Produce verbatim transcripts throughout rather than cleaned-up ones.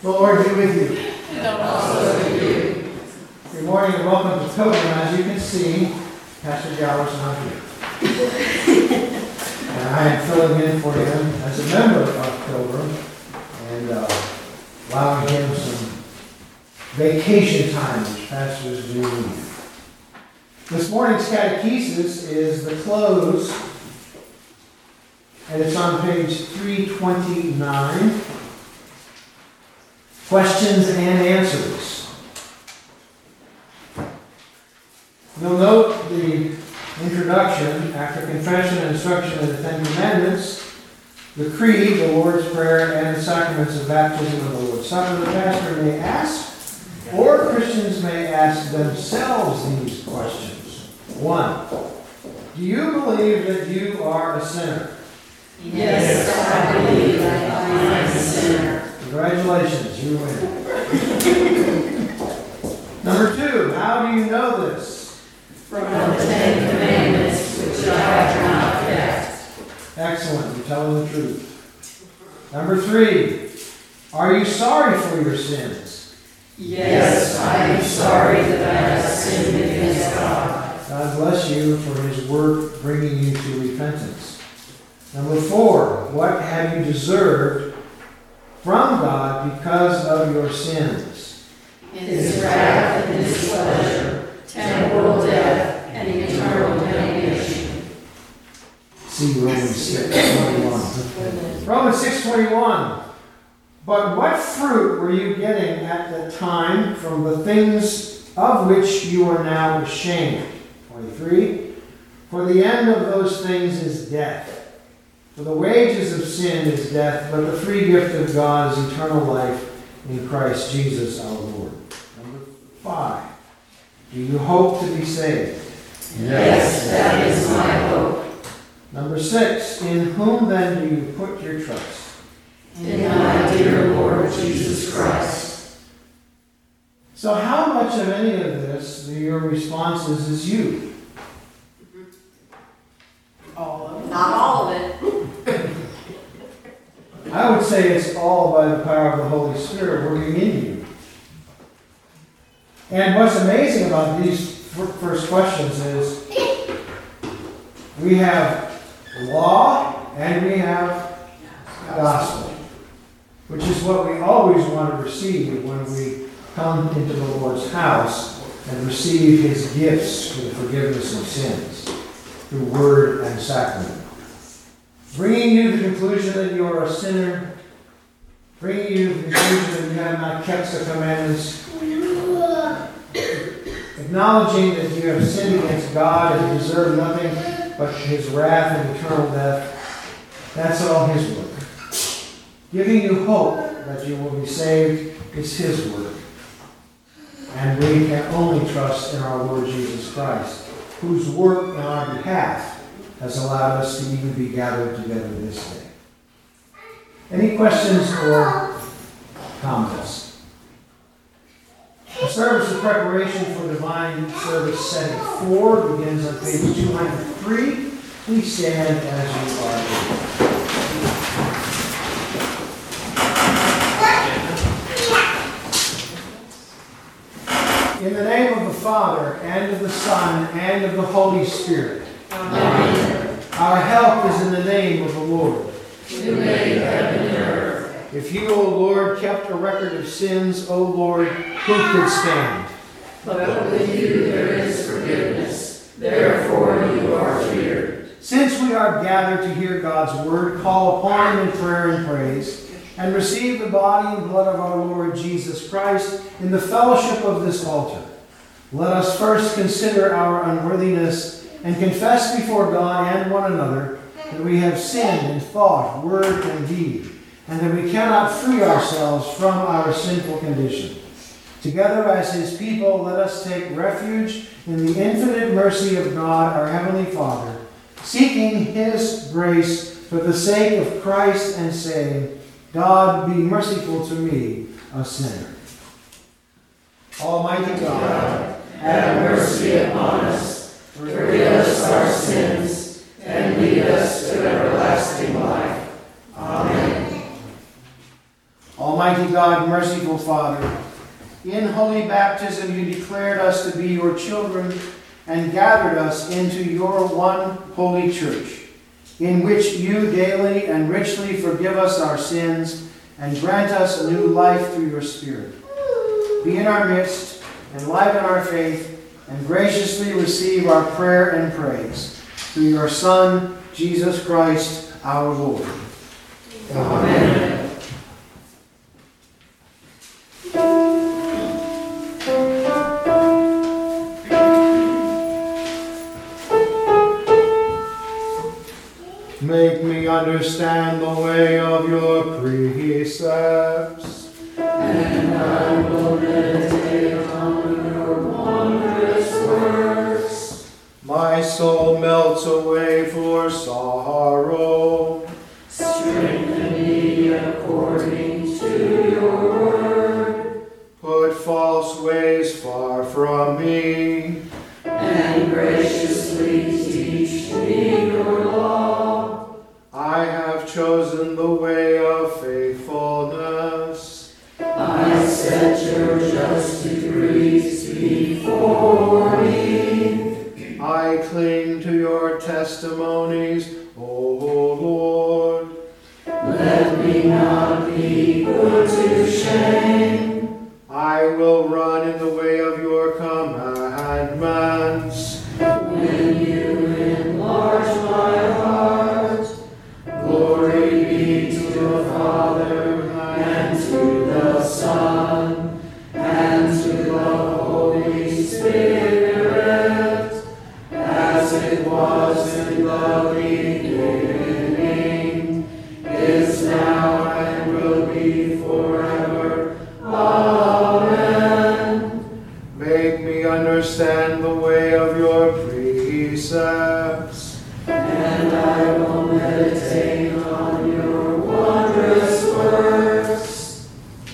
The Lord be with you. And also with you. Good morning and welcome to Pilgrim. As you can see, Pastor Galler's not here. And I am filling in for him as a member of Pilgrim and uh, allowing him some vacation time, which pastors do need. This morning's catechesis is the close, and it's on page three twenty-nine. Questions and answers. You'll note the introduction after confession and instruction of the Ten Commandments, the Creed, the Lord's Prayer, and the sacraments of baptism and the Lord's Supper. The pastor may ask, or Christians may ask themselves these questions. One, do you believe that you are a sinner? Yes, I believe that I am a sinner. Congratulations, you win. Number two, how do you know this? From the Ten Commandments, which I have not kept. Excellent, you're telling the truth. Number three, are you sorry for your sins? Yes, I am sorry that I have sinned against God. God bless you for his work bringing you to repentance. Number four, what have you deserved from God because of your sins? His wrath and his pleasure, temporal death, and eternal damnation. See Romans six twenty-one. Romans six twenty-one. But what fruit were you getting at the time from the things of which you are now ashamed? twenty-three. For the end of those things is death. For the wages of sin is death, but the free gift of God is eternal life in Christ Jesus our Lord. Number five. Do you hope to be saved? Yes, that is my hope. Number six. In whom then do you put your trust? In my dear Lord Jesus Christ. So how much of any of this, your responses, is you? All of it. Not all of it. I would say it's all by the power of the Holy Spirit working in you. And what's amazing about these first questions is we have law and we have gospel, which is what we always want to receive when we come into the Lord's house and receive his gifts for the forgiveness of sins through word and sacrament. Bringing you the conclusion that you are a sinner, bringing you the conclusion that you have not kept the commandments, acknowledging that you have sinned against God and deserve nothing but his wrath and eternal death. That's all his work. Giving you hope that you will be saved is his work. And we can only trust in our Lord Jesus Christ, whose work on our behalf has allowed us to even be gathered together this day. Any questions or comments? The service of preparation for divine service setting four begins on page two hundred three. Please stand as you are able. In the name of the Father, and of the Son, and of the Holy Spirit. Amen. Our help is in the name of the Lord. Who made heaven and earth. If you, O Lord, kept a record of sins, O Lord, who could stand? But with you there is forgiveness. Therefore you are feared. Since we are gathered to hear God's word, call upon him in prayer and praise, and receive the body and blood of our Lord Jesus Christ in the fellowship of this altar. Let us first consider our unworthiness and confess before God and one another that we have sinned in thought, word, and deed, and that we cannot free ourselves from our sinful condition. Together as his people, let us take refuge in the infinite mercy of God, our Heavenly Father, seeking his grace for the sake of Christ and saying, God, be merciful to me, a sinner. Almighty God, have mercy upon us, forgive us our sins, and lead us to everlasting life. Amen. Almighty God, merciful Father, in holy baptism you declared us to be your children and gathered us into your one holy church, in which you daily and richly forgive us our sins and grant us new life through your Spirit. Be in our midst, enliven our faith, and graciously receive our prayer and praise. Through your Son, Jesus Christ, our Lord. Amen. Make me understand the way of your precepts, and I will meditate on your wondrous works. My soul melts away for sorrow. Strengthen me according to your word. Put false ways far from me, and graciously teach me your law. I have chosen the way of faithfulness. I set your just decrees before me. I cling to your testimonies, O Lord. Let me not be put to shame. I will run in the way of your commandments. When you enlarge my heart, glory be to the Father, and to the Son, and to the Holy Spirit, as it was in the beginning, is now, and will be forever. Amen. Make me understand the way of your precepts, and I will meditate on your wondrous works.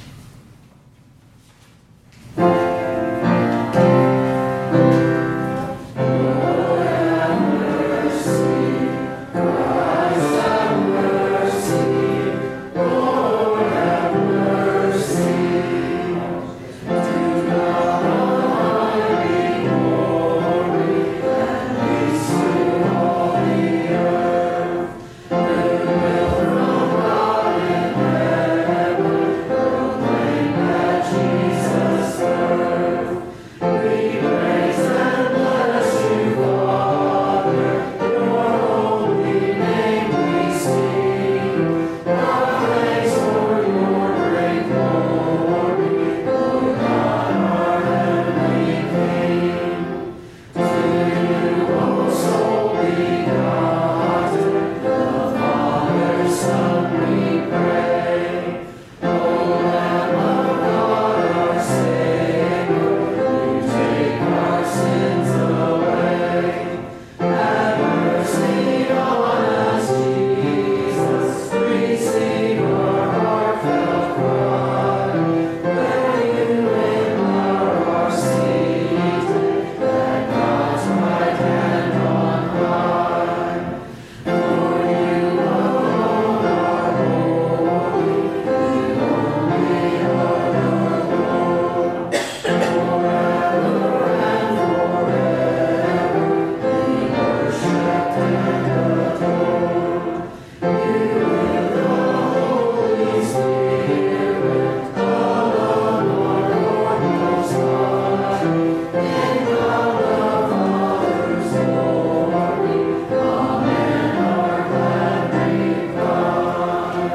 Lord, have mercy. Christ, have mercy. Lord, have mercy. To God Almighty glory, and peace through all the earth. Goodwill from God in heaven, proclaim that Jesus' birth. We praise and bless you, Father, your holy name we sing. Our thanks for your great glory, O God, our heavenly King. To you, most holy God, the Father, Son, we pray. O Lamb of God, our Savior, you take our sins away. Have mercy on us, Jesus. Receive our heartfelt cry. Where you in our seated, at God's right hand on high. For you alone are holy, you only are the Lord. Forever and forever, be worshipped and adored. You with the Holy Spirit, alone are Lord Most High. In God the Father's glory, amen, our gladly cry.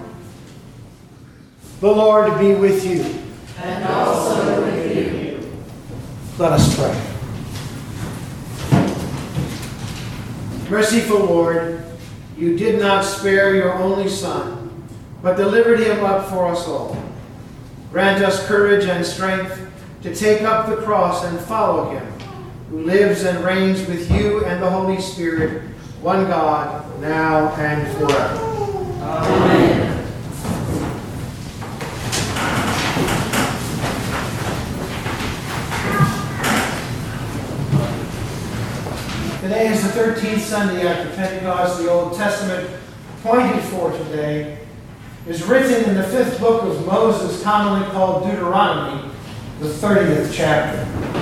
the Lord be with you. And also with you. Let us pray. Merciful Lord, you did not spare your only Son, but delivered him up for us all. Grant us courage and strength to take up the cross and follow him, who lives and reigns with you and the Holy Spirit, one God, now and forever. Amen. Today is the thirteenth Sunday after Pentecost, the Old Testament appointed for today is written in the fifth book of Moses, commonly called Deuteronomy, the thirtieth chapter.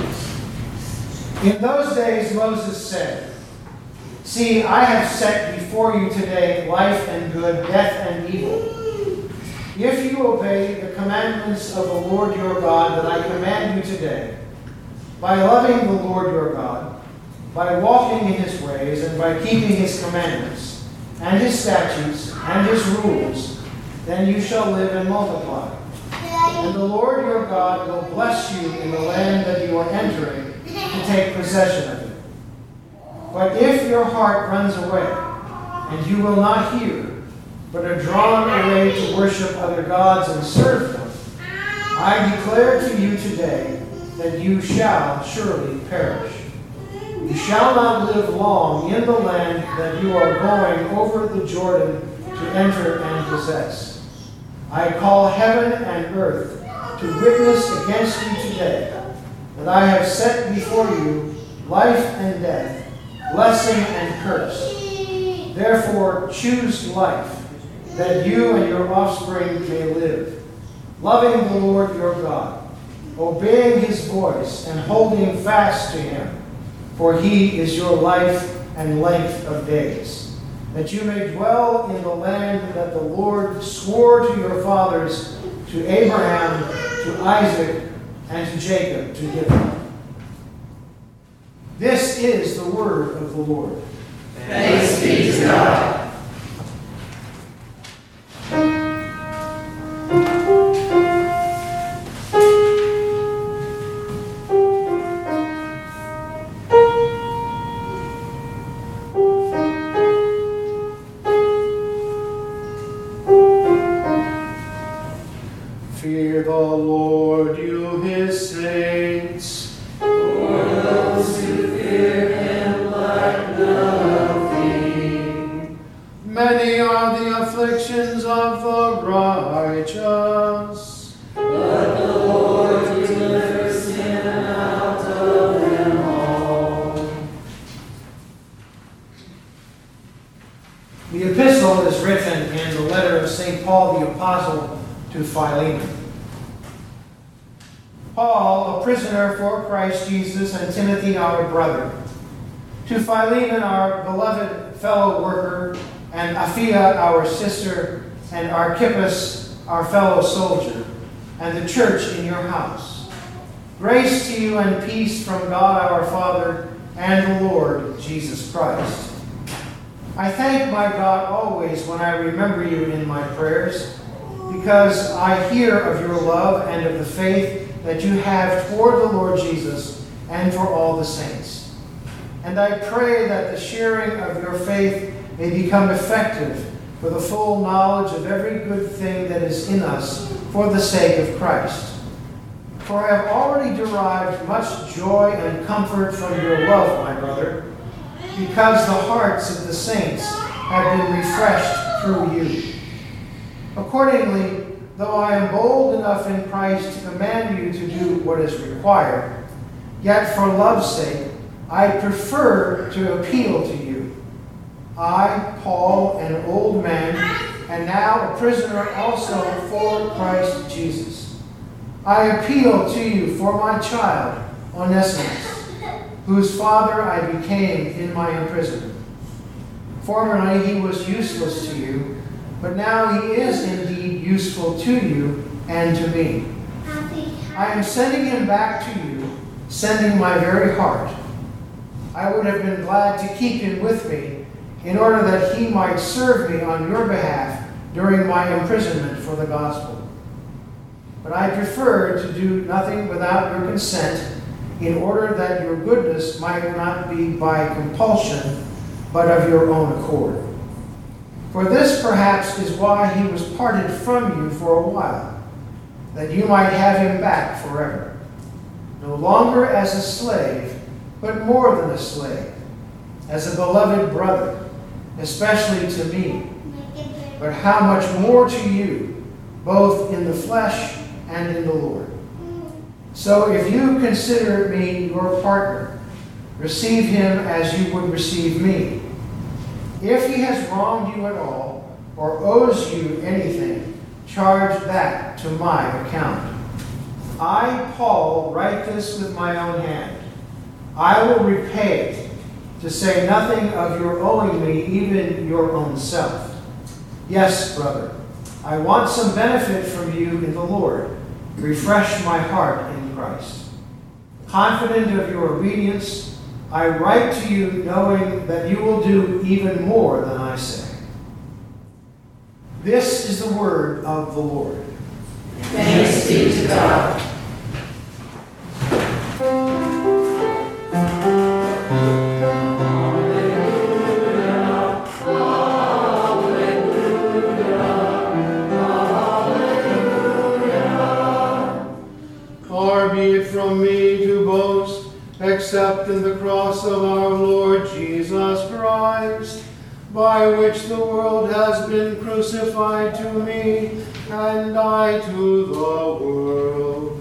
In those days Moses said, "See, I have set before you today life and good, death and evil. If you obey the commandments of the Lord your God that I command you today, by loving the Lord your God, by walking in his ways, and by keeping his commandments, and his statutes, and his rules, then you shall live and multiply. And the Lord your God will bless you in the land that you are entering to take possession of it. But if your heart runs away, and you will not hear, but are drawn away to worship other gods and serve them, I declare to you today that you shall surely perish. You shall not live long in the land that you are going over the Jordan to enter and possess. I call heaven and earth to witness against you today that I have set before you life and death, blessing and curse. Therefore choose life, that you and your offspring may live, loving the Lord your God, obeying his voice and holding fast to him, for he is your life and length of days, that you may dwell in the land that the Lord swore to your fathers, to Abraham, to Isaac, and to Jacob, to give them." This is the word of the Lord. Thanks be to God. Fear the Lord, you his saints. For those who fear him lack nothing. Many are the afflictions of the righteous, But the Lord delivers him out of them all. The epistle is written in the letter of Saint Paul the Apostle to Philemon. Paul, a prisoner for Christ Jesus, and Timothy, our brother, to Philemon, our beloved fellow worker, and Apphia, our sister, and Archippus, our fellow soldier, and the church in your house. Grace to you and peace from God our Father and the Lord Jesus Christ. I thank my God always when I remember you in my prayers, because I hear of your love and of the faith that you have toward the Lord Jesus and for all the saints. And I pray that the sharing of your faith may become effective for the full knowledge of every good thing that is in us for the sake of Christ. For I have already derived much joy and comfort from your love, my brother, because the hearts of the saints have been refreshed through you. Accordingly, though I am bold enough in Christ to command you to do what is required, yet for love's sake I prefer to appeal to you. I, Paul, an old man, and now a prisoner also for Christ Jesus. I appeal to you for my child, Onesimus, whose father I became in my imprisonment. Formerly he was useless to you, but now he is indeed useful to you and to me. I am sending him back to you, sending my very heart. I would have been glad to keep him with me, in order that he might serve me on your behalf during my imprisonment for the gospel. But I prefer to do nothing without your consent, in order that your goodness might not be by compulsion, but of your own accord. For this perhaps is why he was parted from you for a while, that you might have him back forever, no longer as a slave, but more than a slave, as a beloved brother, especially to me, but how much more to you, both in the flesh and in the Lord. So if you consider me your partner, receive him as you would receive me. If he has wronged you at all, or owes you anything, charge that to my account. I, Paul, write this with my own hand. I will repay, to say nothing of your owing me even your own self. Yes, brother, I want some benefit from you in the Lord. Refresh my heart in Christ. Confident of your obedience, I write to you knowing that you will do even more than I say. This is the word of the Lord. Thanks be to God. Far be it from me to boast, except in the cross of our Lord Jesus Christ, by which the world has been crucified to me, and I to the world.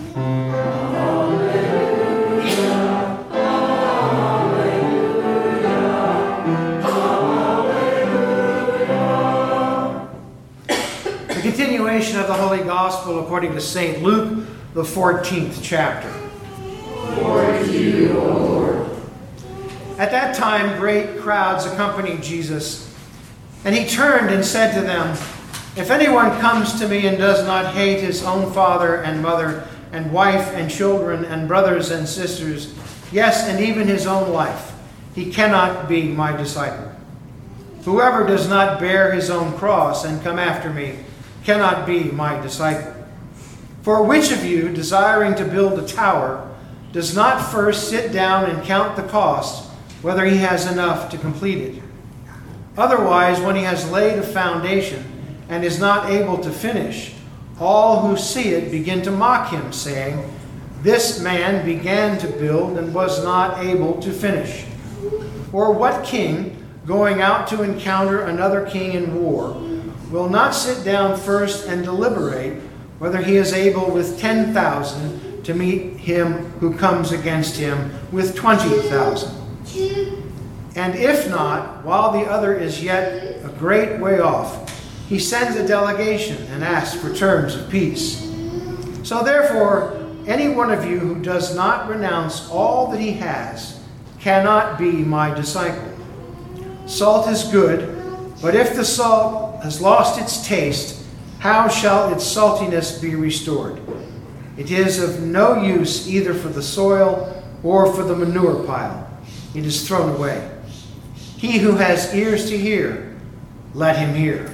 The continuation of the Holy Gospel according to Saint Luke, the fourteenth chapter. Glory to you, O Lord. At that time, great crowds accompanied Jesus, and he turned and said to them, "If anyone comes to me and does not hate his own father and mother and wife and children and brothers and sisters, yes, and even his own life, he cannot be my disciple. Whoever does not bear his own cross and come after me cannot be my disciple. For which of you, desiring to build a tower, does not first sit down and count the cost, whether he has enough to complete it? Otherwise, when he has laid a foundation and is not able to finish, all who see it begin to mock him, saying, 'This man began to build and was not able to finish.' Or what king, going out to encounter another king in war, will not sit down first and deliberate whether he is able with ten thousand to meet him who comes against him with twenty thousand? And if not, while the other is yet a great way off, he sends a delegation and asks for terms of peace. So therefore, any one of you who does not renounce all that he has cannot be my disciple. Salt is good, but if the salt has lost its taste, how shall its saltiness be restored? It is of no use either for the soil or for the manure pile. It is thrown away. He who has ears to hear, let him hear."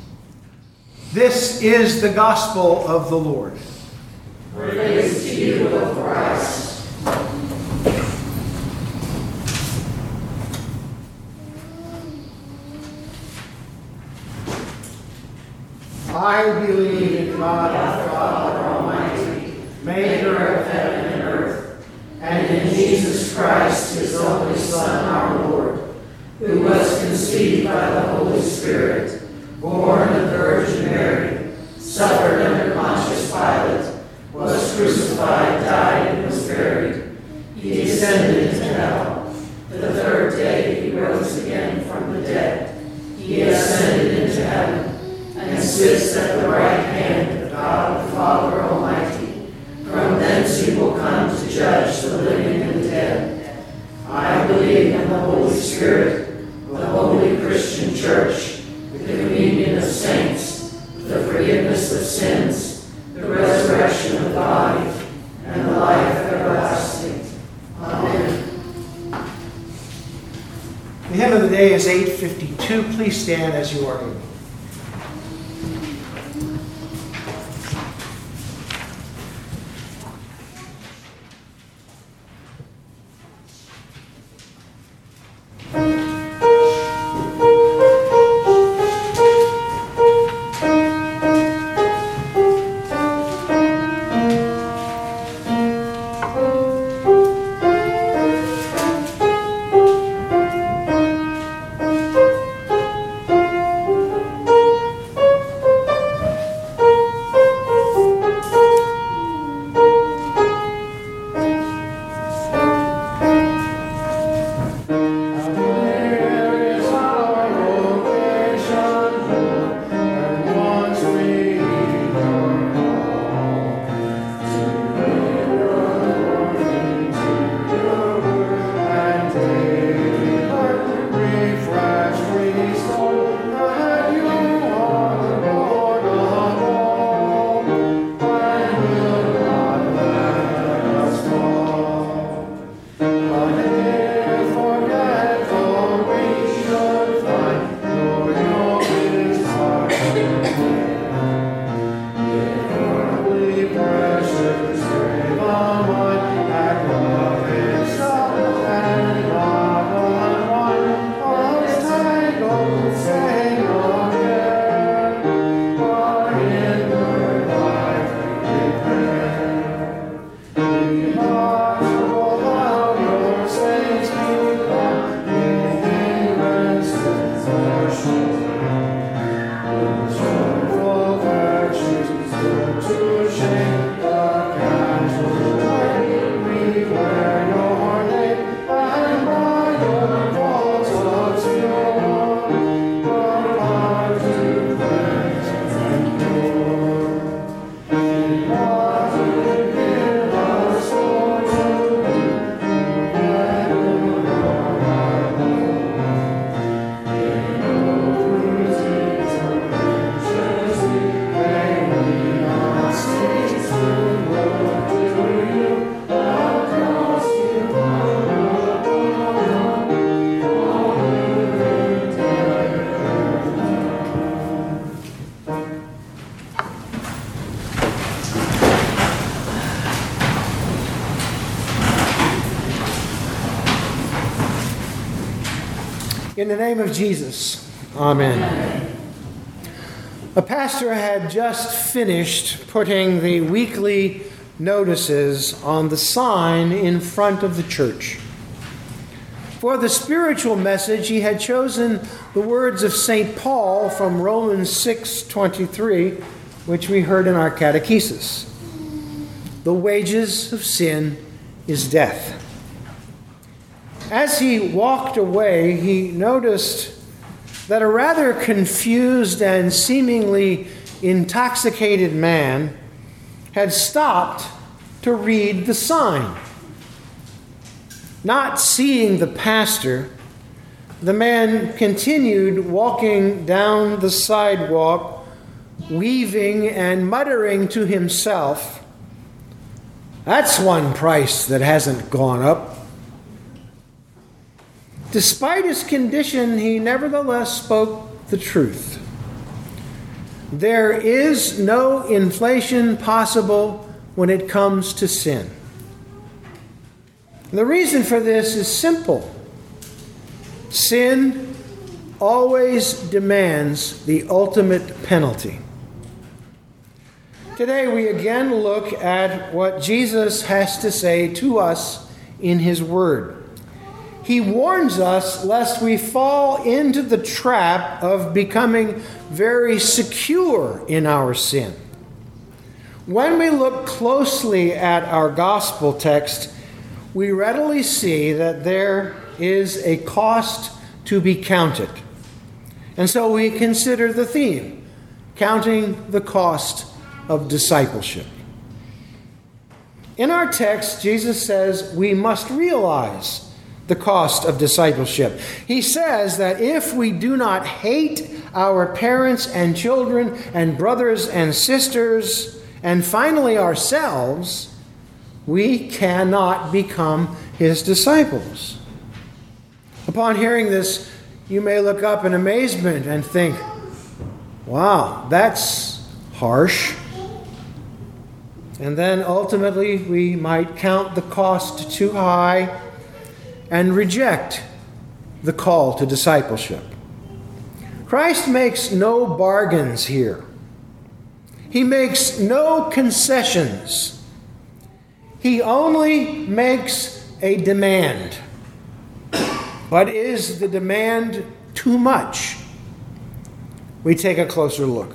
This is the gospel of the Lord. Praise to you, O Christ. I believe in God the Father Almighty, maker of heaven and earth, And in Jesus Christ, his only Son, our Lord, who was conceived by the Holy Spirit, born of the Virgin Mary, suffered under Pontius Pilate, was crucified, died, and was buried. He descended into hell. The third day he rose again from the dead. He ascended into heaven and sits at the right hand of God the Father Almighty. From thence he will come to judge the living and the dead. I believe in the Holy Spirit, the holy Christian Church, the communion of saints, the forgiveness of sins, the resurrection of the body, and the life everlasting. Amen. The hymn of the day is eight fifty-two. Please stand as you are able. In the name of Jesus, amen. Amen. A pastor had just finished putting the weekly notices on the sign in front of the church. For the spiritual message, he had chosen the words of Saint Paul from Romans six twenty-three, which we heard in our catechesis. The wages of sin is death. As he walked away, he noticed that a rather confused and seemingly intoxicated man had stopped to read the sign. Not seeing the pastor, the man continued walking down the sidewalk, weaving and muttering to himself, "That's one price that hasn't gone up." Despite his condition, he nevertheless spoke the truth. There is no inflation possible when it comes to sin. The reason for this is simple. Sin always demands the ultimate penalty. Today we again look at what Jesus has to say to us in his word. He warns us lest we fall into the trap of becoming very secure in our sin. When we look closely at our gospel text, we readily see that there is a cost to be counted. And so we consider the theme, counting the cost of discipleship. In our text, Jesus says we must realize the cost of discipleship. He says that if we do not hate our parents and children and brothers and sisters, and finally ourselves, we cannot become his disciples. Upon hearing this, you may look up in amazement and think, wow, that's harsh. And then ultimately we might count the cost too high and reject the call to discipleship. Christ makes no bargains here. He makes no concessions. He only makes a demand. But is the demand too much? We take a closer look.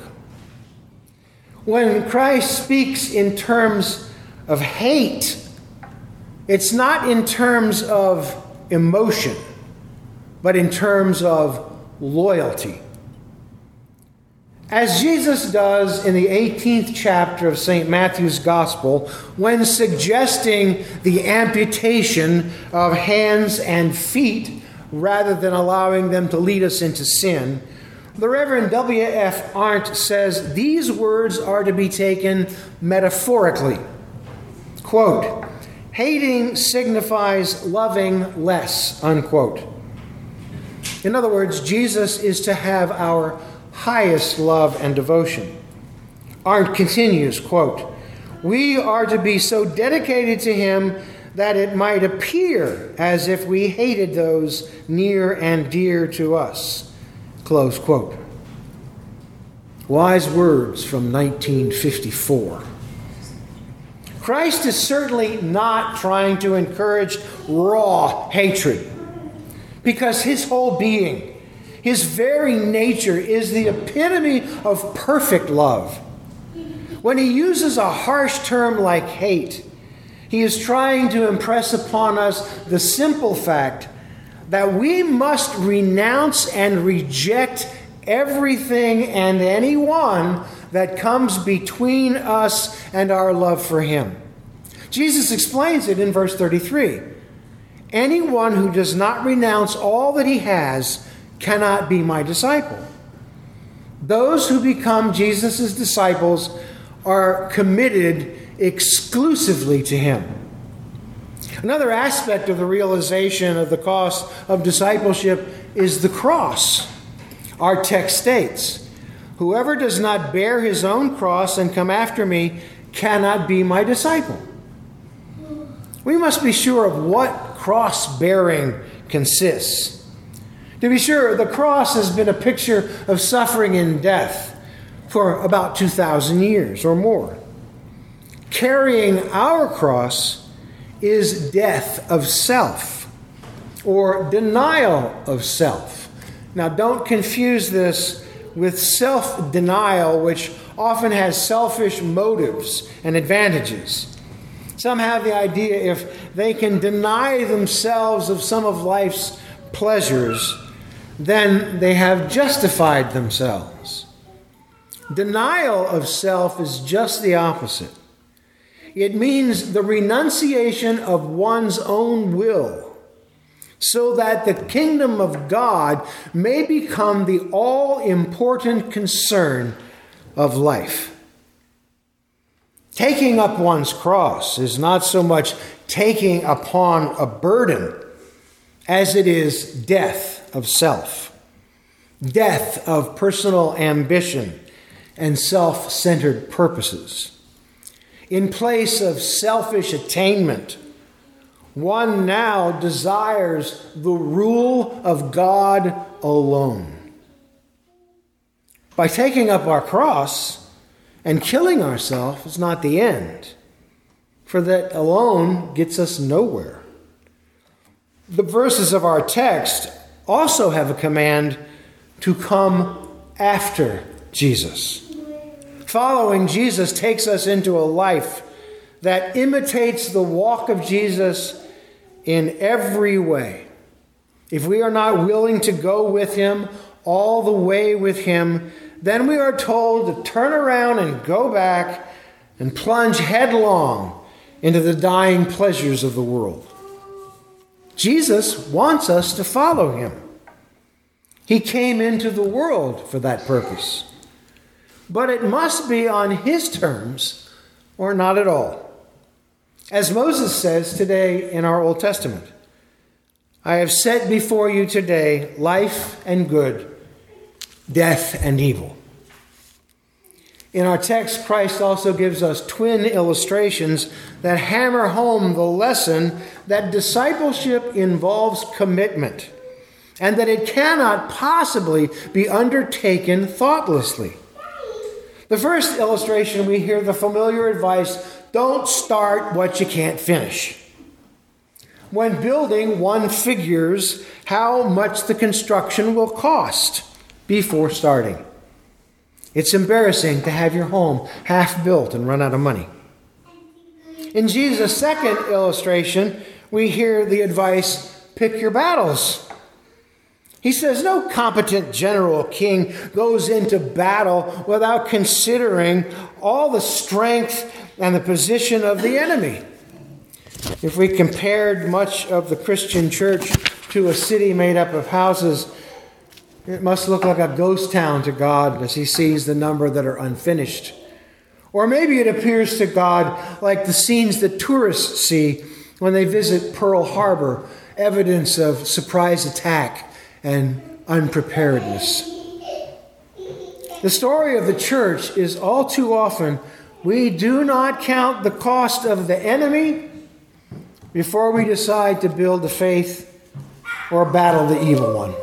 When Christ speaks in terms of hate, it's not in terms of emotion, but in terms of loyalty. As Jesus does in the eighteenth chapter of Saint Matthew's Gospel, when suggesting the amputation of hands and feet rather than allowing them to lead us into sin, the Reverend W F Arndt says these words are to be taken metaphorically. Quote, "Hating signifies loving less," unquote. In other words, Jesus is to have our highest love and devotion. Arndt continues, quote, "We are to be so dedicated to him that it might appear as if we hated those near and dear to us," close quote. Wise words from nineteen fifty-four. Christ is certainly not trying to encourage raw hatred, because his whole being, his very nature, is the epitome of perfect love. When he uses a harsh term like hate, he is trying to impress upon us the simple fact that we must renounce and reject everything and anyone that comes between us and our love for him. Jesus explains it in verse thirty-three. Anyone who does not renounce all that he has cannot be my disciple. Those who become Jesus' disciples are committed exclusively to him. Another aspect of the realization of the cost of discipleship is the cross. Our text states, whoever does not bear his own cross and come after me cannot be my disciple. We must be sure of what cross-bearing consists. To be sure, the cross has been a picture of suffering and death for about two thousand years or more. Carrying our cross is death of self or denial of self. Now, don't confuse this with self-denial, which often has selfish motives and advantages. Some have the idea if they can deny themselves of some of life's pleasures, then they have justified themselves. Denial of self is just the opposite. It means the renunciation of one's own will so that the kingdom of God may become the all-important concern of life. Taking up one's cross is not so much taking upon a burden as it is death of self, death of personal ambition and self-centered purposes. In place of selfish attainment, one now desires the rule of God alone. By taking up our cross and killing ourselves is not the end, for that alone gets us nowhere. The verses of our text also have a command to come after Jesus. Following Jesus takes us into a life that imitates the walk of Jesus in every way. If we are not willing to go with him, all the way with him, then we are told to turn around and go back and plunge headlong into the dying pleasures of the world. Jesus wants us to follow him. He came into the world for that purpose. But it must be on his terms or not at all. As Moses says today in our Old Testament, I have set before you today life and good, death and evil. In our text, Christ also gives us twin illustrations that hammer home the lesson that discipleship involves commitment and that it cannot possibly be undertaken thoughtlessly. The first illustration, we hear the familiar advice, don't start what you can't finish. When building, one figures how much the construction will cost before starting. It's embarrassing to have your home half built and run out of money. In Jesus' second illustration, we hear the advice, pick your battles. He says no competent general king goes into battle without considering all the strength and the position of the enemy. If we compared much of the Christian church to a city made up of houses, it must look like a ghost town to God as he sees the number that are unfinished. Or maybe it appears to God like the scenes that tourists see when they visit Pearl Harbor, evidence of surprise attack and unpreparedness. The story of the church is all too often, we do not count the cost of the enemy before we decide to build the faith or battle the evil one.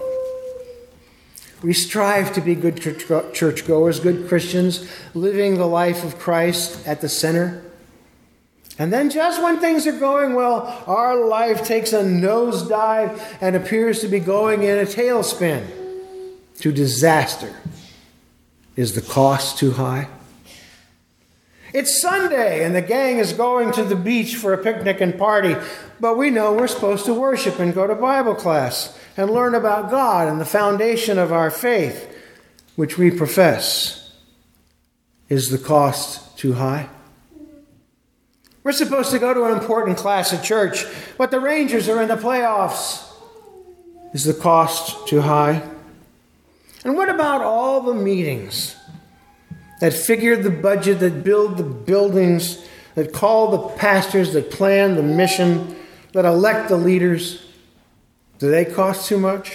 We strive to be good churchgoers, good Christians, living the life of Christ at the center. And then just when things are going well, our life takes a nosedive and appears to be going in a tailspin to disaster. Is the cost too high? It's Sunday and the gang is going to the beach for a picnic and party, but we know we're supposed to worship and go to Bible class and learn about God and the foundation of our faith, which we profess. Is the cost too high? We're supposed to go to an important class at church, but the Rangers are in the playoffs. Is the cost too high? And what about all the meetings that figure the budget, that build the buildings, that call the pastors, that plan the mission, that elect the leaders? Do they cost too much?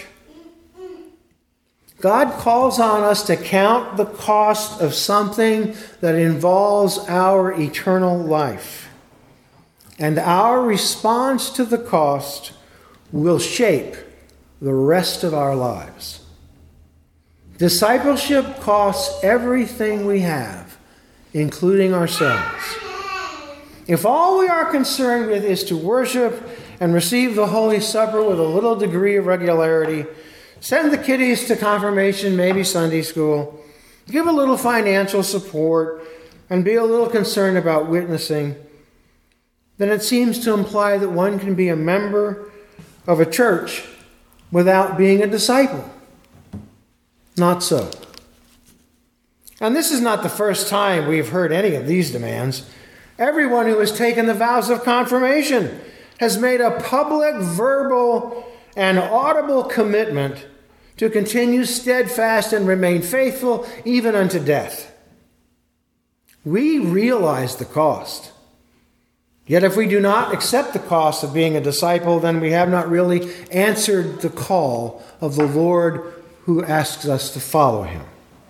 God calls on us to count the cost of something that involves our eternal life. And our response to the cost will shape the rest of our lives. Discipleship costs everything we have, including ourselves. If all we are concerned with is to worship and receive the Holy Supper with a little degree of regularity, send the kiddies to confirmation, maybe Sunday school, give a little financial support, and be a little concerned about witnessing, then it seems to imply that one can be a member of a church without being a disciple. Not so. And this is not the first time we've heard any of these demands. Everyone who has taken the vows of confirmation has made a public, verbal, and audible commitment to continue steadfast and remain faithful even unto death. We realize the cost. Yet if we do not accept the cost of being a disciple, then we have not really answered the call of the Lord who asks us to follow him.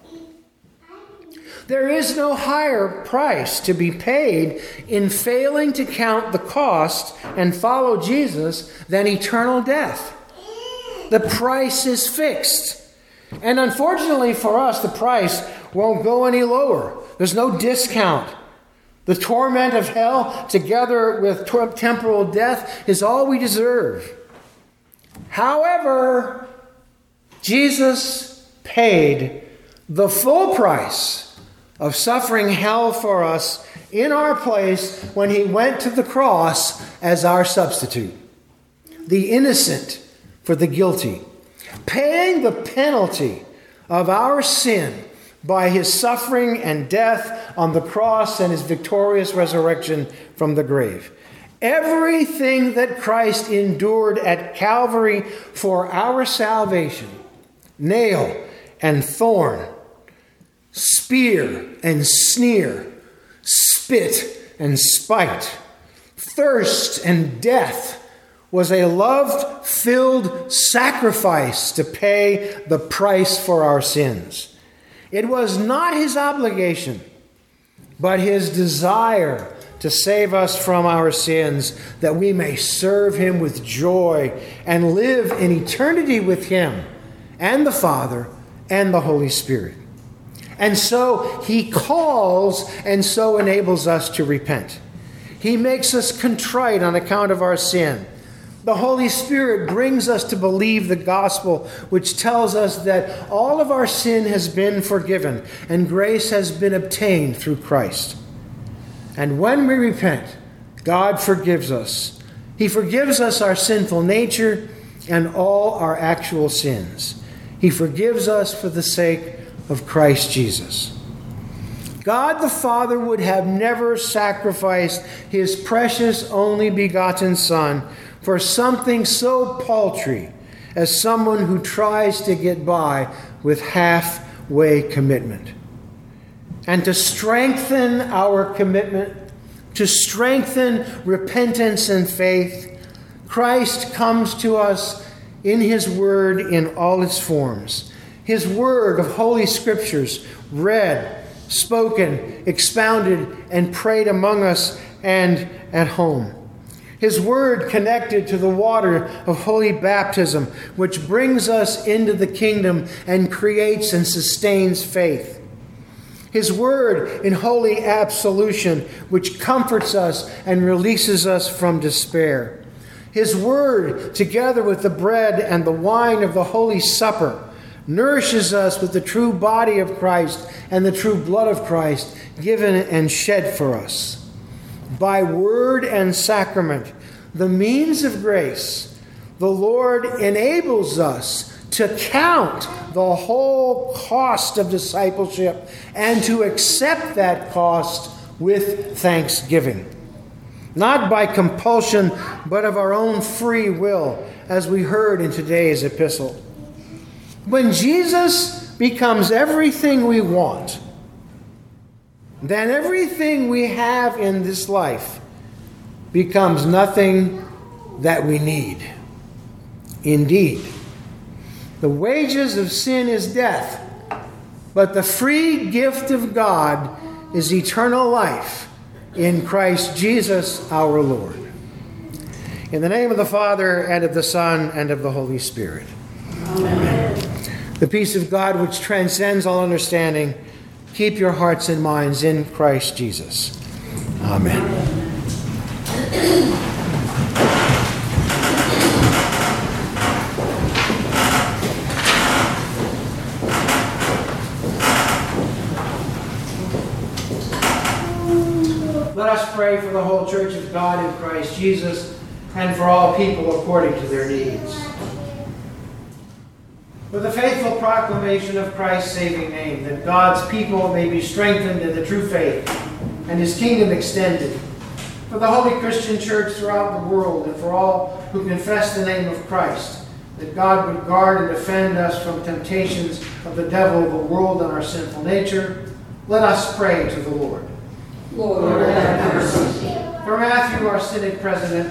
There is no higher price to be paid in failing to count the cost and follow Jesus than eternal death. The price is fixed. And unfortunately for us, the price won't go any lower. There's no discount. The torment of hell, together with temporal death, is all we deserve. However, Jesus paid the full price of suffering hell for us in our place when he went to the cross as our substitute. The innocent for the guilty, paying the penalty of our sin by his suffering and death on the cross and his victorious resurrection from the grave. Everything that Christ endured at Calvary for our salvation, nail and thorn, spear and sneer, spit and spite, thirst and death, was a love-filled sacrifice to pay the price for our sins. It was not his obligation, but his desire to save us from our sins, that we may serve him with joy and live in eternity with him and the Father and the Holy Spirit. And so he calls and so enables us to repent. He makes us contrite on account of our sin. The Holy Spirit brings us to believe the gospel, which tells us that all of our sin has been forgiven and grace has been obtained through Christ. And when we repent, God forgives us. He forgives us our sinful nature and all our actual sins. He forgives us for the sake of Christ Jesus. God the Father would have never sacrificed his precious only begotten Son for something so paltry as someone who tries to get by with halfway commitment. And to strengthen our commitment, to strengthen repentance and faith, Christ comes to us in his word in all its forms. His word of Holy Scriptures, read, spoken, expounded, and prayed among us and at home. His word connected to the water of holy baptism, which brings us into the kingdom and creates and sustains faith. His word in holy absolution, which comforts us and releases us from despair. His word, together with the bread and the wine of the Holy Supper, nourishes us with the true body of Christ and the true blood of Christ given and shed for us. By word and sacrament, the means of grace, the Lord enables us to count the whole cost of discipleship and to accept that cost with thanksgiving. Not by compulsion, but of our own free will, as we heard in today's epistle. When Jesus becomes everything we want, then everything we have in this life becomes nothing that we need. Indeed, the wages of sin is death, but the free gift of God is eternal life in Christ Jesus our Lord. In the name of the Father, and of the Son, and of the Holy Spirit. Amen. The peace of God, which transcends all understanding, keep your hearts and minds in Christ Jesus. Amen. Let us pray for the whole Church of God in Christ Jesus and for all people according to their needs. For the faithful proclamation of Christ's saving name, that God's people may be strengthened in the true faith and his kingdom extended. For the Holy Christian Church throughout the world and for all who confess the name of Christ, that God would guard and defend us from temptations of the devil, the world, and our sinful nature, let us pray to the Lord. Lord, have mercy. For Matthew, our synod president,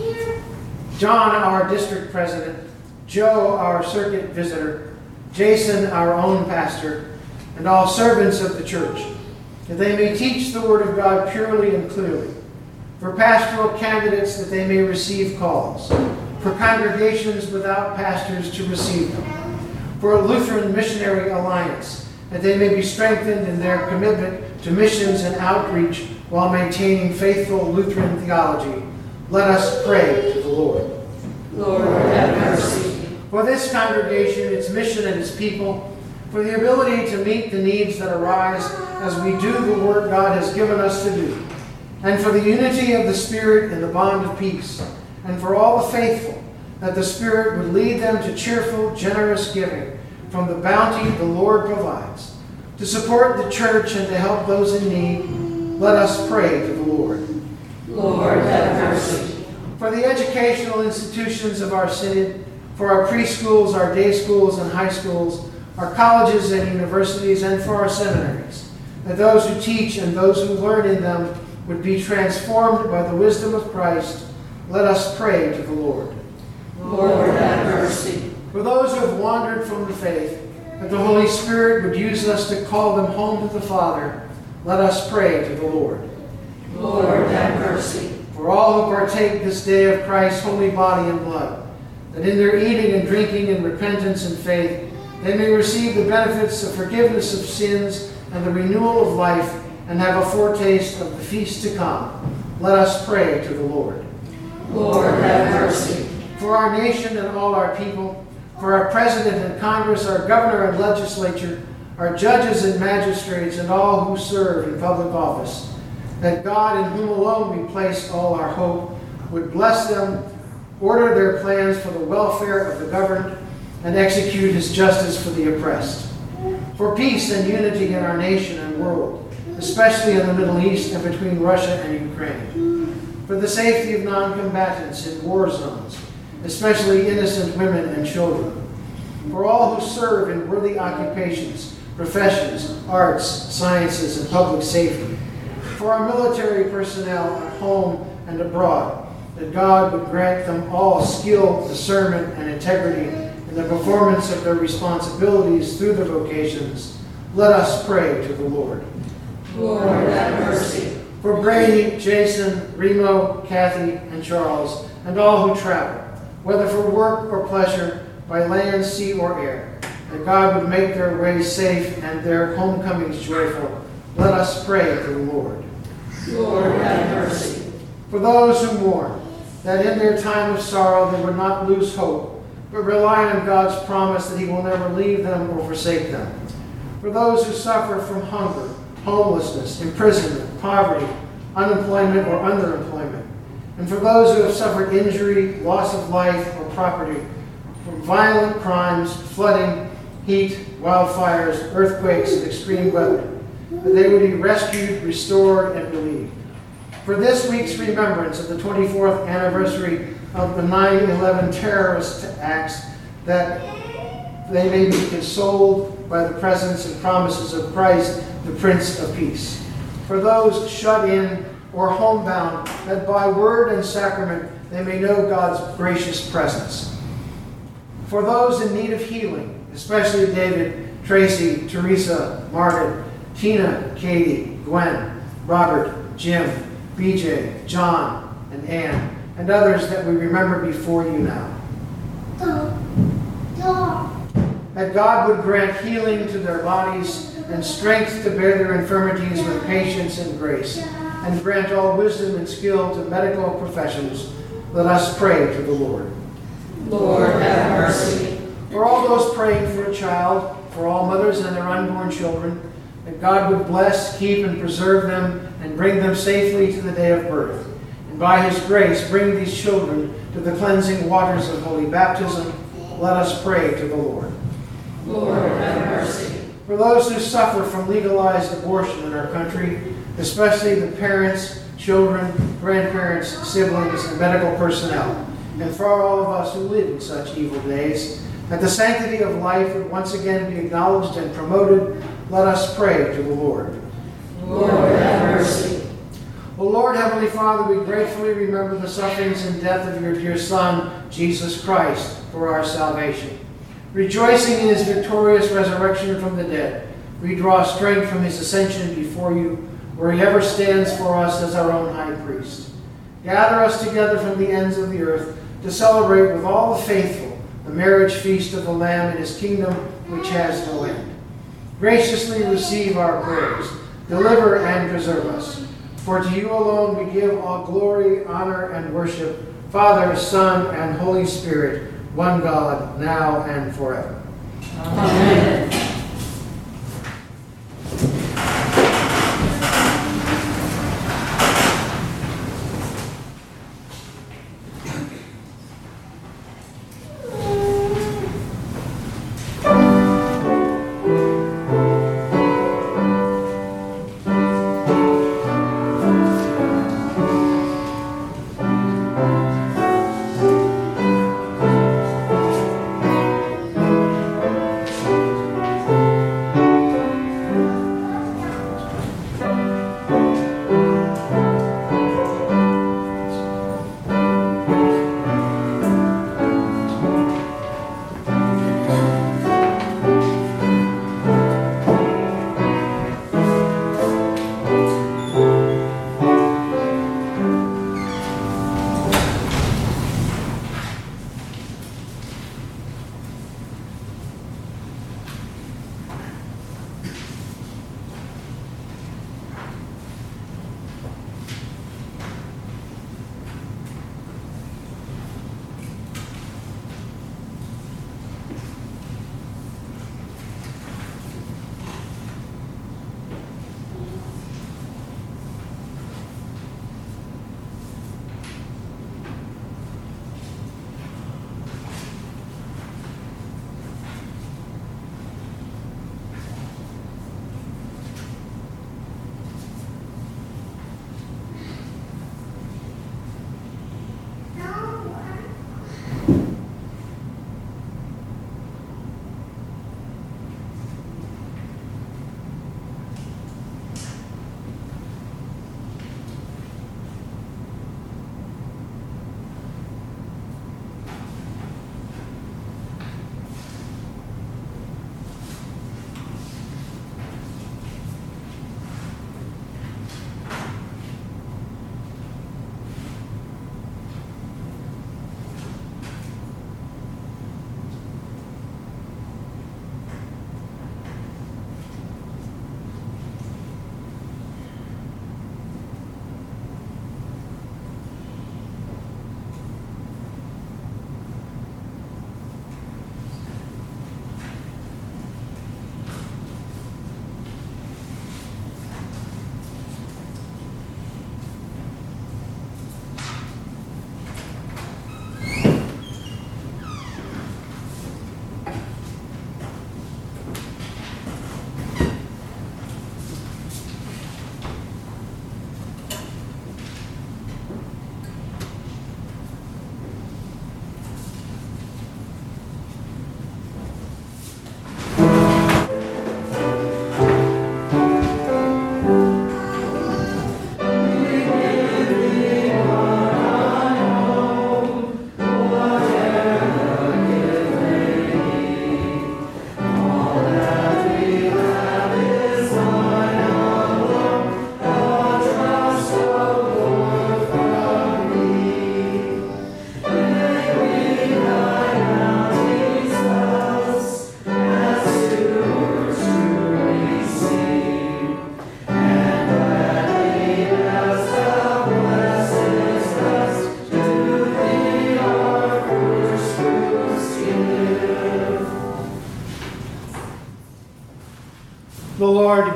John, our district president, Joe, our circuit visitor, Jason, our own pastor, and all servants of the church, that they may teach the word of God purely and clearly. For pastoral candidates, that they may receive calls. For congregations without pastors, to receive them. For a Lutheran Missionary Alliance, that they may be strengthened in their commitment to missions and outreach while maintaining faithful Lutheran theology. Let us pray to the Lord. Lord, have mercy. For this congregation, its mission and its people, for the ability to meet the needs that arise as we do the work God has given us to do, and for the unity of the Spirit in the bond of peace, and for all the faithful, that the Spirit would lead them to cheerful, generous giving from the bounty the Lord provides. To support the church and to help those in need, let us pray to the Lord. Lord, have mercy. For the educational institutions of our synod, for our preschools, our day schools and high schools, our colleges and universities, and for our seminaries, that those who teach and those who learn in them would be transformed by the wisdom of Christ, let us pray to the Lord. Lord, have mercy. For those who have wandered from the faith, that the Holy Spirit would use us to call them home to the Father, let us pray to the Lord. Lord, have mercy. For all who partake this day of Christ's holy body and blood, that in their eating and drinking in repentance and faith, they may receive the benefits of forgiveness of sins and the renewal of life, and have a foretaste of the feast to come. Let us pray to the Lord. Lord, have mercy. For our nation and all our people, for our President and Congress, our Governor and Legislature, our judges and magistrates, and all who serve in public office, that God, in whom alone we place all our hope, would bless them, order their plans for the welfare of the governed, and execute his justice for the oppressed. For peace and unity in our nation and world, especially in the Middle East and between Russia and Ukraine. For the safety of non-combatants in war zones, especially innocent women and children. For all who serve in worthy occupations, professions, arts, sciences, and public safety. For our military personnel at home and abroad, that God would grant them all skill, discernment, and integrity in the performance of their responsibilities through their vocations. Let us pray to the Lord. Lord, have mercy. For Brady, Jason, Remo, Kathy, and Charles, and all who travel, whether for work or pleasure, by land, sea, or air, that God would make their ways safe and their homecomings joyful. Let us pray to the Lord. Lord, have mercy. For those who mourn, that in their time of sorrow they would not lose hope, but rely on God's promise that he will never leave them or forsake them. For those who suffer from hunger, homelessness, imprisonment, poverty, unemployment, or underemployment, and for those who have suffered injury, loss of life or property from violent crimes, flooding, heat, wildfires, earthquakes, and extreme weather, that they would be rescued, restored, and relieved. For this week's remembrance of the twenty-fourth anniversary of the nine eleven terrorist acts, that they may be consoled by the presence and promises of Christ, the Prince of Peace. For those shut in or homebound, that by word and sacrament they may know God's gracious presence. For those in need of healing, especially David, Tracy, Teresa, Margaret, Tina, Katie, Gwen, Robert, Jim, B J, John, and Ann, and others that we remember before you now. That God would grant healing to their bodies and strength to bear their infirmities with patience and grace, and grant all wisdom and skill to medical professions. Let us pray to the Lord. Lord, have mercy. For all those praying for a child, for all mothers and their unborn children, that God would bless, keep, and preserve them and bring them safely to the day of birth. And by his grace, bring these children to the cleansing waters of holy baptism. Let us pray to the Lord. Lord, have mercy. For those who suffer from legalized abortion in our country, especially the parents, children, grandparents, siblings, and medical personnel, and for all of us who live in such evil days, that the sanctity of life would once again be acknowledged and promoted, let us pray to the Lord. Lord, have mercy. O Lord, Heavenly Father, we gratefully remember the sufferings and death of your dear Son, Jesus Christ, for our salvation. Rejoicing in his victorious resurrection from the dead, we draw strength from his ascension before you, where he ever stands for us as our own high priest. Gather us together from the ends of the earth to celebrate with all the faithful the marriage feast of the Lamb in his kingdom, which has no end. Graciously receive our prayers, deliver and preserve us. For to you alone we give all glory, honor, and worship, Father, Son, and Holy Spirit, one God, now and forever. Amen.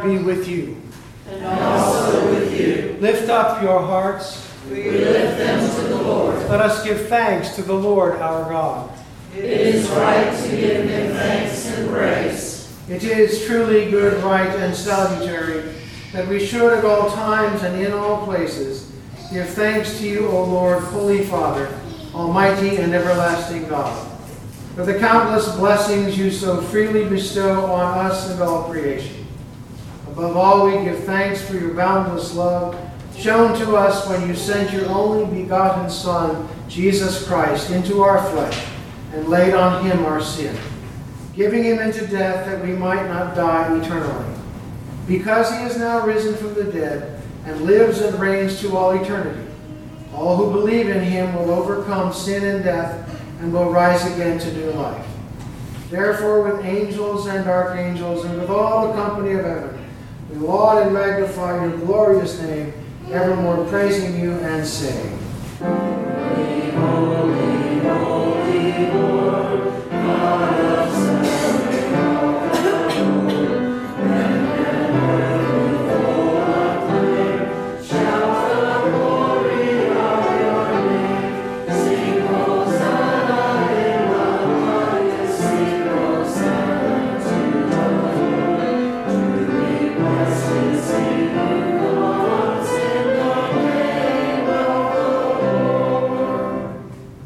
be with you. And also with you. Lift up your hearts. We lift them to the Lord. Let us give thanks to the Lord our God. It is right to give him thanks and praise. It is truly good, right, and salutary that we should at all times and in all places give thanks to you, O Lord, Holy Father, Almighty and everlasting God, for the countless blessings you so freely bestow on us and all creation. Above all, we give thanks for your boundless love shown to us when you sent your only begotten Son, Jesus Christ, into our flesh and laid on him our sin, giving him into death that we might not die eternally. Because he is now risen from the dead and lives and reigns to all eternity, all who believe in him will overcome sin and death and will rise again to new life. Therefore, with angels and archangels and with all the company of heaven, we laud and magnify your glorious name, evermore praising you and saying, Holy, holy, holy Lord, God of Zion, and heaven full of flame, shout the glory of your name. Sing Hosanna in the highest, sing Hosanna to the Lord. Truly blessed is he who comes in the name of the Lord.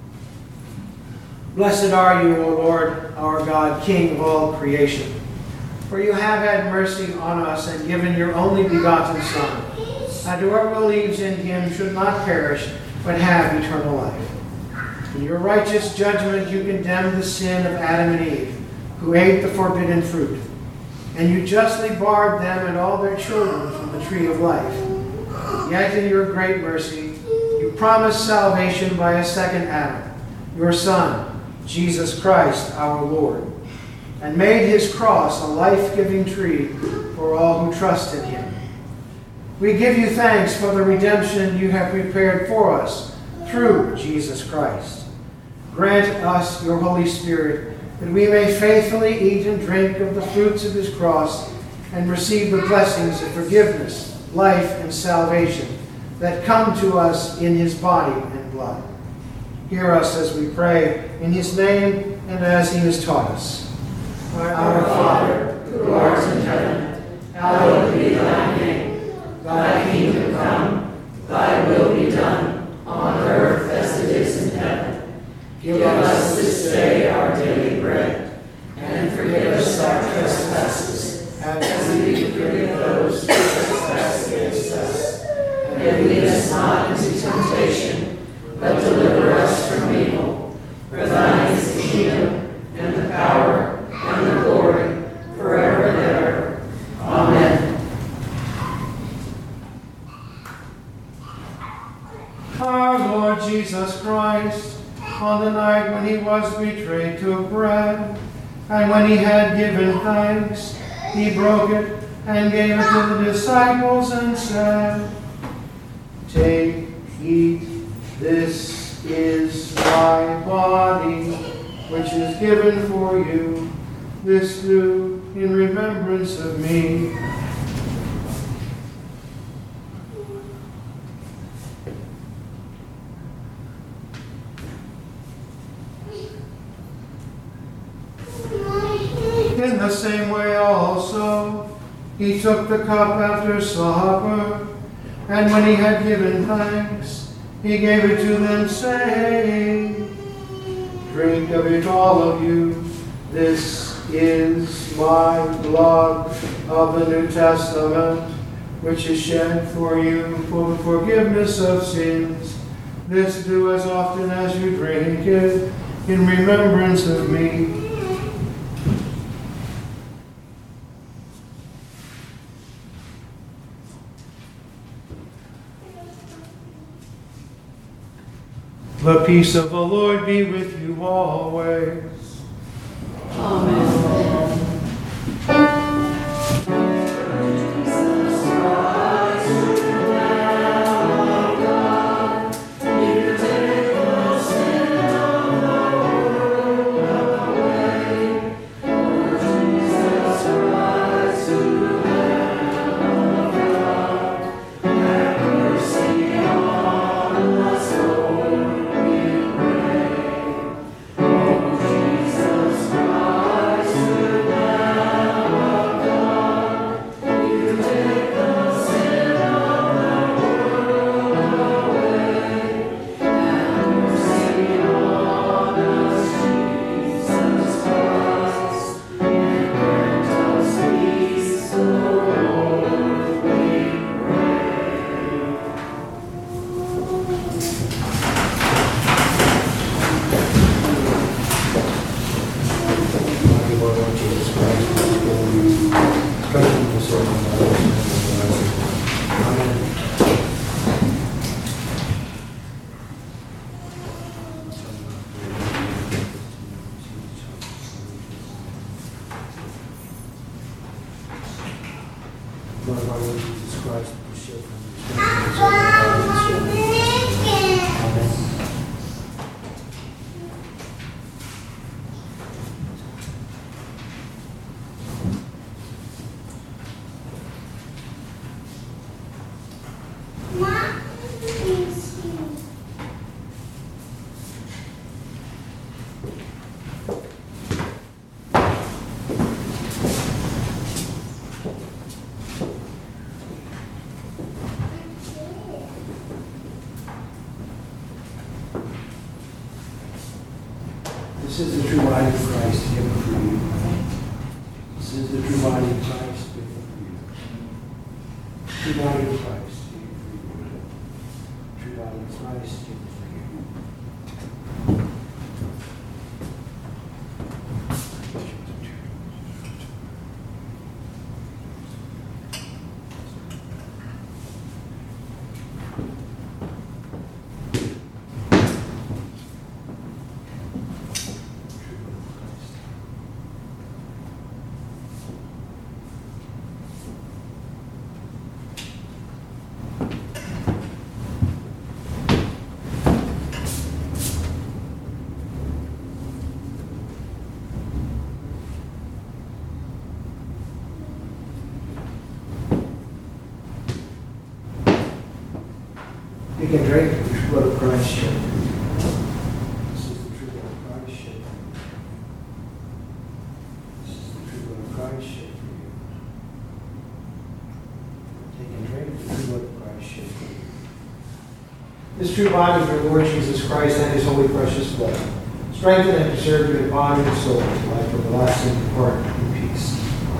Blessed are you, O Lord, our God, King of all creation. For you have had mercy on us and given your only begotten Son, that whoever believes in him should not perish, but have eternal life. In your righteous judgment you condemned the sin of Adam and Eve, who ate the forbidden fruit, and you justly barred them and all their children from the tree of life. Yet in your great mercy you promised salvation by a second Adam, your Son, Jesus Christ our Lord, and made his cross a life-giving tree for all who trust in him. We give you thanks for the redemption you have prepared for us through Jesus Christ. Grant us your Holy Spirit, that we may faithfully eat and drink of the fruits of his cross and receive the blessings of forgiveness, life, and salvation that come to us in his body and blood. Hear us as we pray in his name and as he has taught us. Our Father, who art in heaven, hallowed be thy name. Thy kingdom come, thy will be done, on earth as it is in heaven. Give us this day our daily bread, and forgive us our trespasses, as we forgive those who trespass against us. And lead us not into temptation, but deliver us from evil. For thine is the kingdom, and the power, and the glory, forever and ever. Amen. Our Lord Jesus Christ, on the night when he was betrayed, took bread, and when he had given thanks, he broke it and gave it to the disciples and said, Take, eat, this is my body, which is given for you. This do in remembrance of me. In the same way also, he took the cup after supper, and when he had given thanks, he gave it to them, saying, Drink of it, all of you. This is my blood of the New Testament, which is shed for you for the forgiveness of sins. This do as often as you drink it in remembrance of me. The peace of the Lord be with you always. Amen. This is the true body of Christ given for you. This is the true body of Christ given for you. True body of Christ given for you. True body of Christ given for you. You can drink the true blood of Christ shed. This is the true blood of Christ shed. This is the true blood of Christ shed for you. Take and drink the true blood of Christ shed for you. This true body of your Lord Jesus Christ and his holy precious blood, strengthen and preserve your body and soul to life everlasting, depart in peace.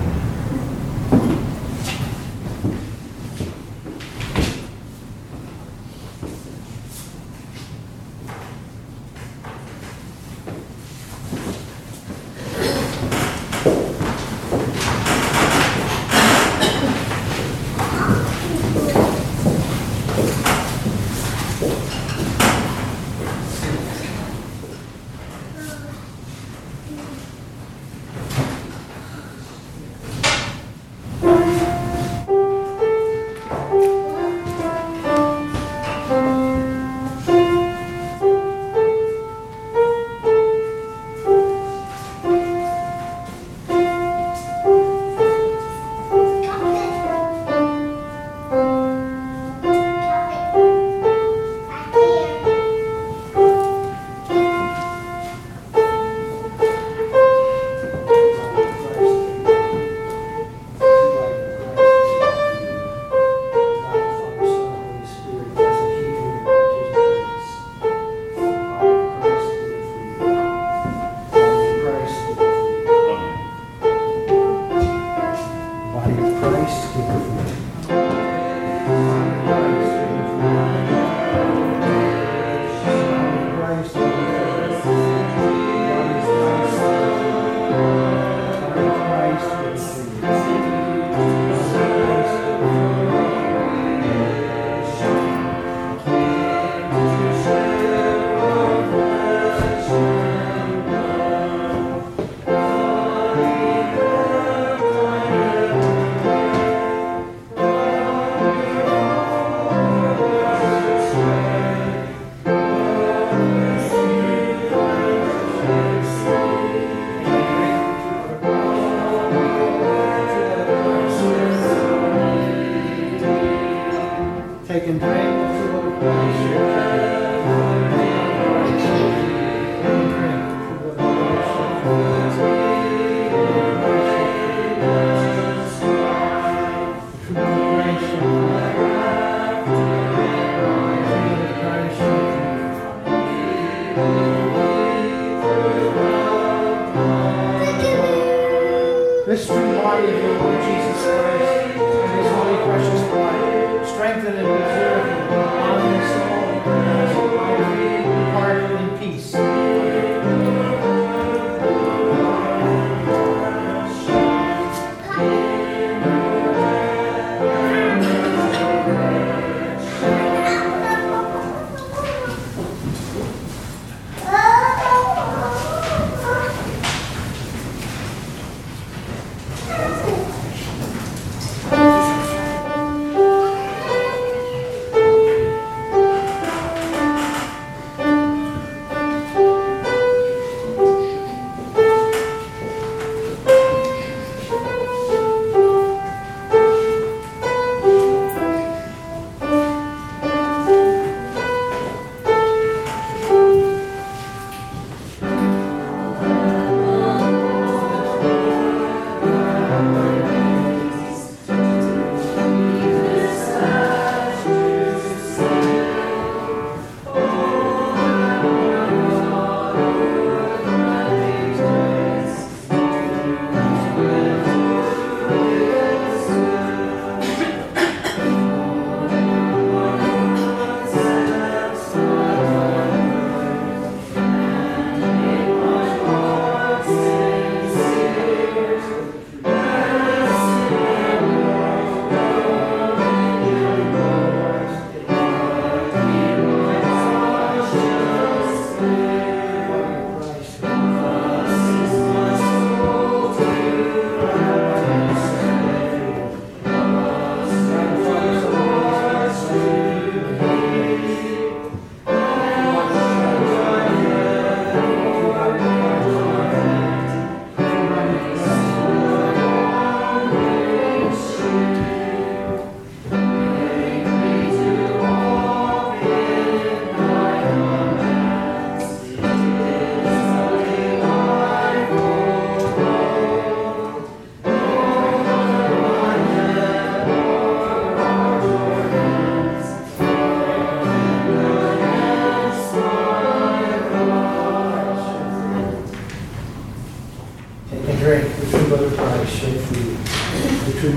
This true body of your Lord Jesus Christ and his holy precious blood, strengthen and preserve your body and soul.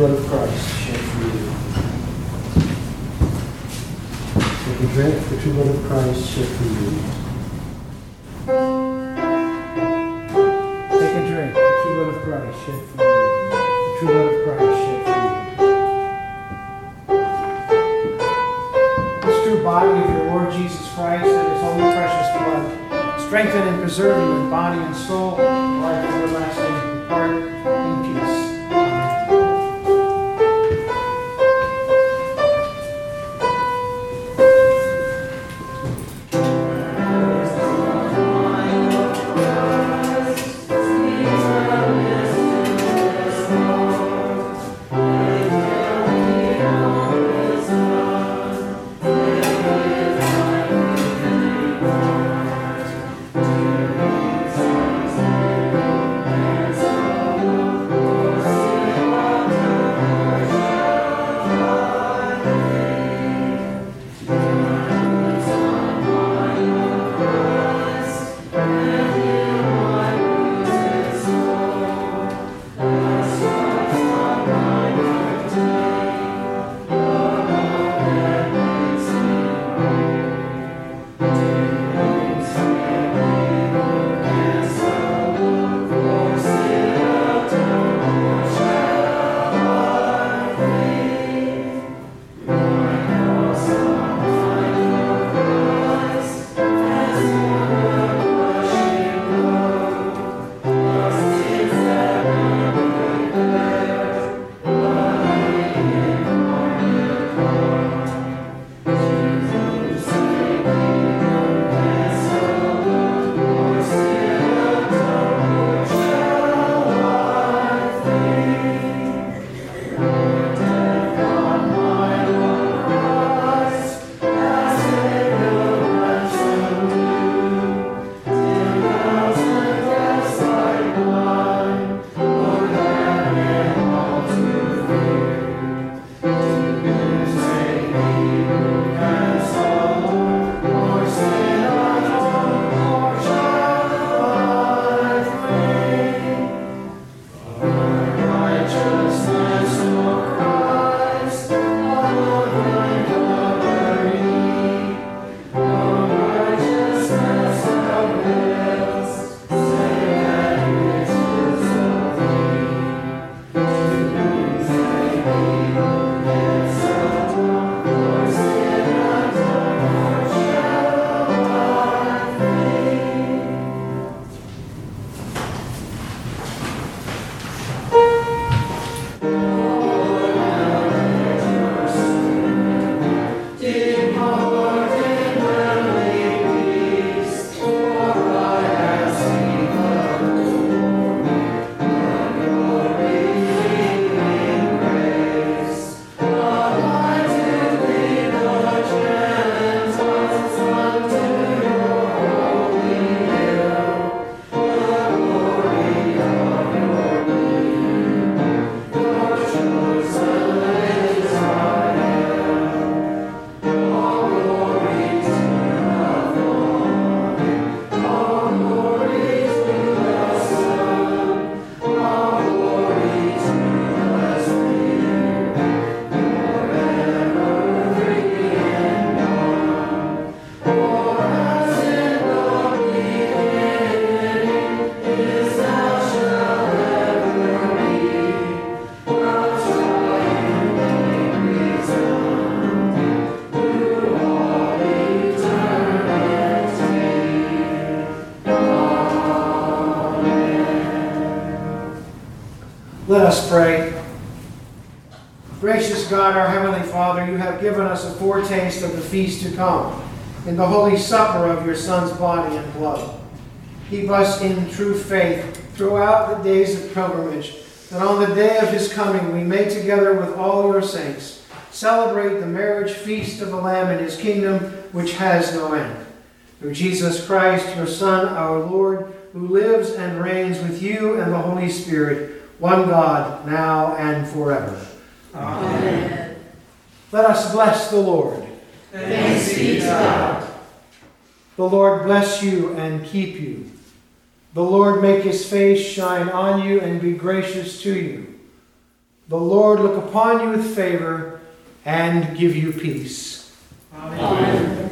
blood of Christ shed for you. Take a drink, the true blood of Christ shed for you. Take a drink, the true blood of Christ shed for you. The true blood of Christ shed for you. This true body of your Lord Jesus Christ and his holy precious blood strengthen and preserve you in body and soul, life everlasting, depart in peace. Let us pray. Gracious God, our Heavenly Father, you have given us a foretaste of the feast to come in the holy supper of your Son's body and blood. Keep us in true faith throughout the days of pilgrimage, that on the day of his coming we may, together with all your saints, celebrate the marriage feast of the Lamb in his kingdom, which has no end. Through Jesus Christ, your Son, our Lord, who lives and reigns with you and the Holy Spirit, one God, now and forever. Amen. Let us bless the Lord. Thanks be to God. The Lord bless you and keep you. The Lord make his face shine on you and be gracious to you. The Lord look upon you with favor and give you peace. Amen. Amen.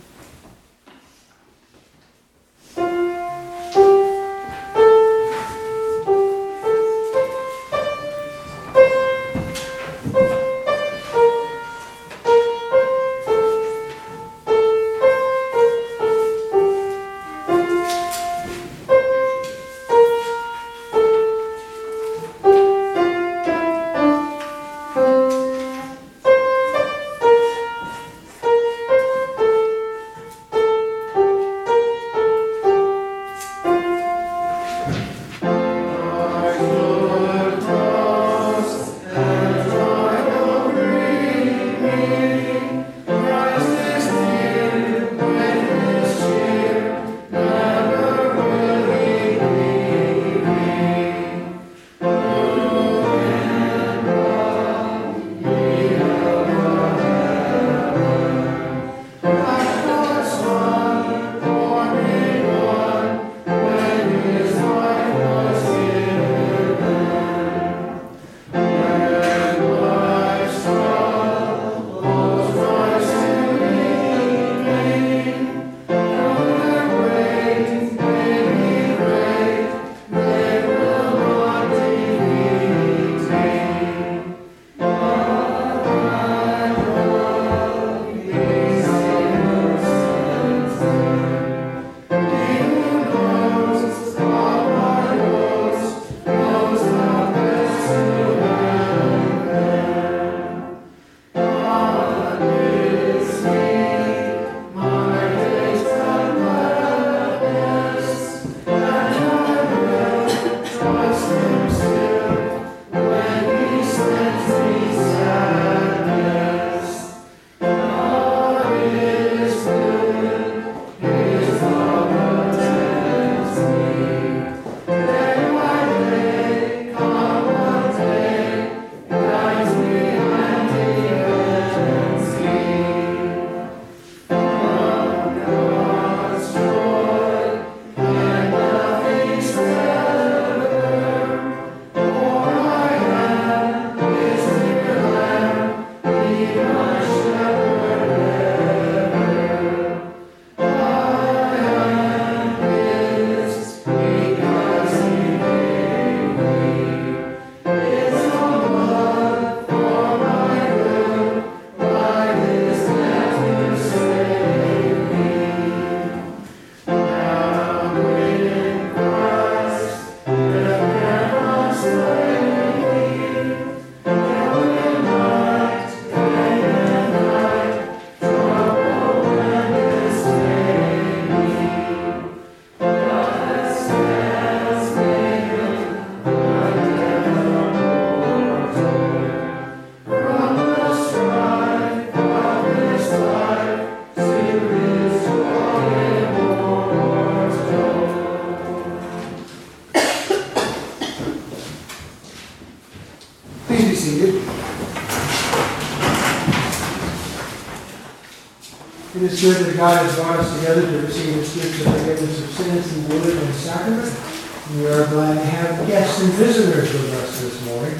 It is good that God has brought us together to receive His gift of forgiveness of sins and word and sacrament. We are glad to have guests and visitors with us this morning.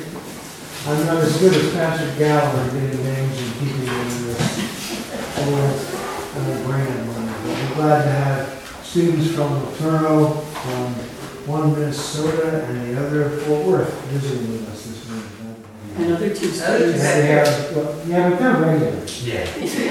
I'm not as good as Pastor Gallagher getting names and keeping them in this old, old brand. We're glad to have students from Laterno, from one Minnesota, and the other Fort Worth visiting with us this morning. Another two Yeah, students. they have, well, yeah, but they're regulars. Yeah.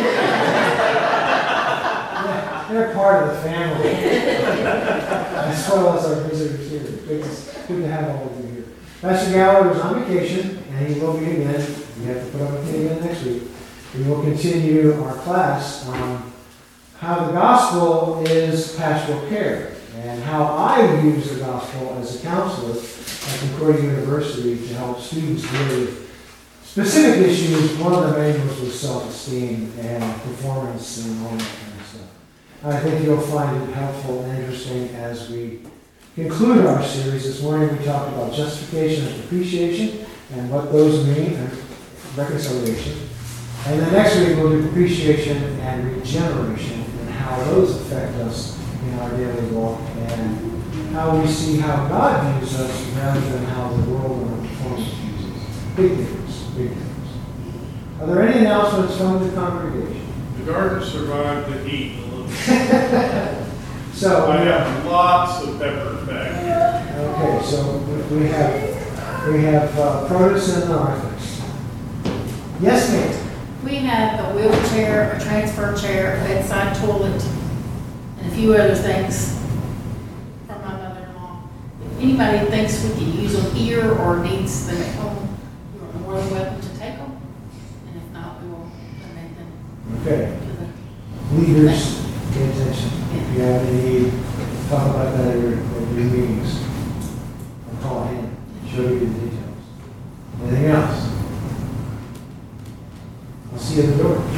They're part of the family. As well as our visitors here. It's good to have all of you here. Pastor Gallagher is on vacation, and he will be again. We have to put up with him again next week. We will continue our class on how the gospel is pastoral care, and how I use the gospel as a counselor at Concordia University to help students deal with specific issues. One of the main ones was self-esteem and performance and all that kind of stuff. I think you'll find it helpful and interesting as we conclude our series. This morning we talked about justification and propitiation and what those mean, and reconciliation. And then next week we'll do propitiation and regeneration and how those affect us in our daily walk, and how we see how God views us rather than how the world and our performance views us. Big difference, big difference. Are there any announcements from the congregation? The garden survived the heat a little. So, I we have, have lots of peppers back here. okay, so we have, we have uh, produce and arthurs. Yes, ma'am? We have a wheelchair, a transfer chair, a bedside toilet, and a few other things from my mother-in-law. If anybody thinks we can use them here or needs them at home, you are more than welcome to take them. And if not, we will donate them Okay. to the, Leaders, pay attention. If you have any need, talk about that at your, at your meetings. Or call him, show you the details. Anything else? I'll see you at the door.